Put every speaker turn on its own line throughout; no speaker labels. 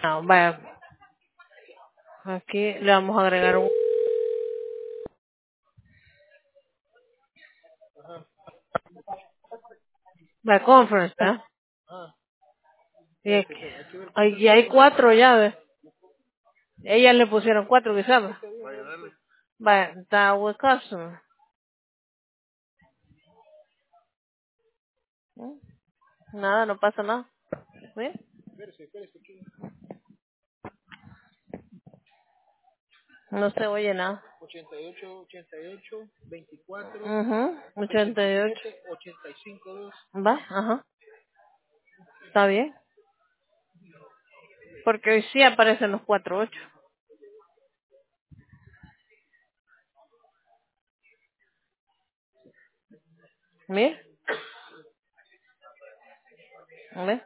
No, vaya, aquí le vamos a agregar un vaya, conference, ¿eh?
Ah,
Y,
hay
aquí-
que, hay que ver cómo
y
está
hay
todo.
4 llaves. Ellas le pusieron 4, quizás.
Vaya, dale.
Vaya, está with customer. ¿Mm? Nada, no pasa nada. ¿Sí?
Espérese, aquí.
No se oye nada.
88, 24,
Mhm. 88.
87, 85, 2.
Va, ajá. Está bien. Porque hoy sí aparecen los 48. Mira, ¿ves?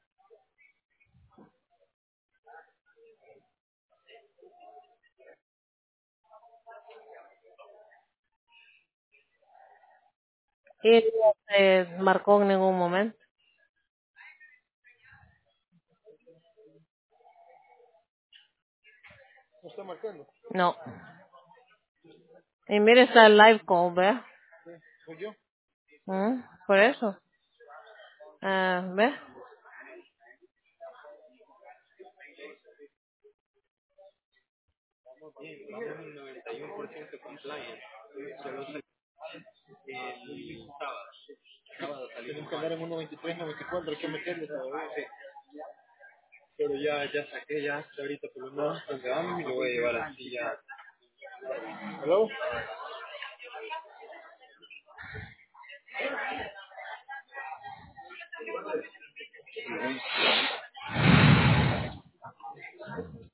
Y no se marcó en ningún momento.
¿No está marcando?
No. Y mire, está el live call, ¿ves?
Sí, soy yo.
Por eso. ¿Ves?
Vamos bien, vamos en 91% compliance. Solo el sábado. Sábado salimos. Tenemos que andar en 1.23, 94, hay que meterle todavía. Sí. Pero ya saqué, ya hasta ahorita por lo menos donde vamos y lo voy a llevar así ya. ¿Hello?